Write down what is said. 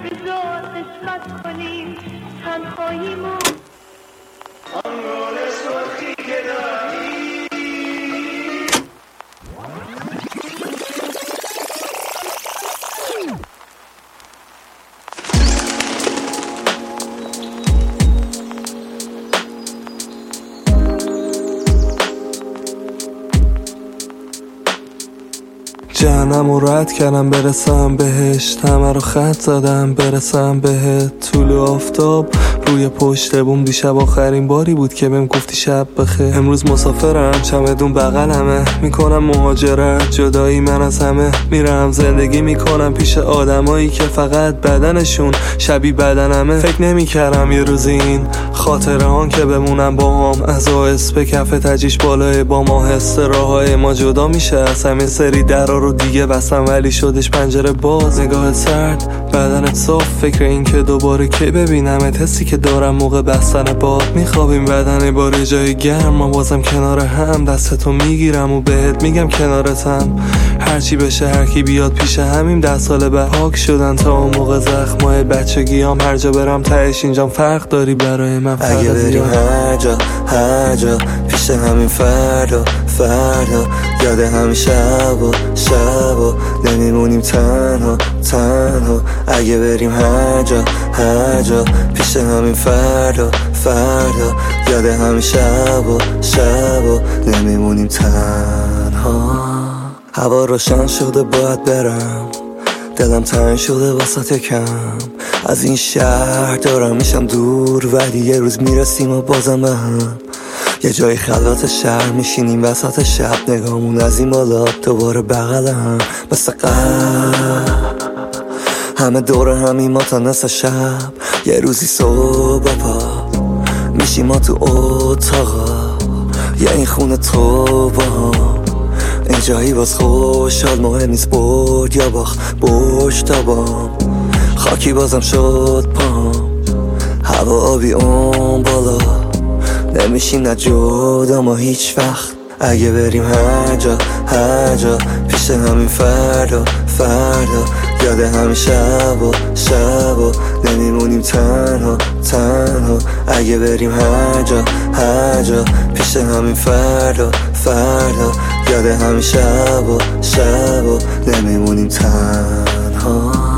بذار قسمت کنیم تنهاییمون. آنگونه سرخی که داری جهنم رو رد کردم برسم بهشت، همه رو خط زدم برسم بهت. طول آفتاب روی پشت بوم، دیشب آخرین باری بود که بهم گفتی شب بخیر. امروز مسافرم چمدون بغلمه، میکنم مهاجرت جدایی من از همه. میرم زندگی میکنم پیش آدمایی که فقط بدنشون شبیه بدنمه. فکر نمیکردم یه روزی این خاطره هان که بمونم با هم، از آس به کف تجیش بالای با ما. حس راههای ما جدا میشه از همین سری درا رو دیگه بستم ولی شدش پنجره باز. نگاه سرد بدنت صاف، فکر این که دوباره کی ببینمت. حسی که دارم موقع بستن باد، میخوابیم بدن باره جای گرم، ما بازم کنار هم. دستتو میگیرم و بهت میگم کنارتم، هرچی بشه هرکی بیاد پیش همیم. 10 سال بعد پاک شدن تا اون موقع زخمای بچگیام، هر جا برم تهش اینجام فرق داری برای من. اگه بریم هر جا پیش همین فردا یاد همین شب و نمیمونیم تنها. اگه بریم هر جا پیش همین فردا یاد همین شب و نمیمونیم تنها. هوا روشن شده باید برم، دلم تنگ شده وسط کم. از این شهر دارم میشم دور، ولی یه روز میرسیم و بازم به هم. یه جای خلوت شهر میشینیم وسط شب، نگامون از این بالا دوباره بغل هم. مثل همه دور همین ما تا نصف شب. یه روزی صبح پا میشیم ما تو اتاقا، یه این خونه تو با هم. این جایی باز خوشحال مهم نیست برد یا باخت، برش تا بام. خاکی بازم شد پام، هوا آبی اون بالا، نمیشیم نه جدا ما هیچ وقت. اگه بریم هر جا پیش همین فردا یاد همین شب و نمیمونیم تنها. اگه بریم هر جا پیش همین فردا یاد همین شب و نمیمونیم تنها.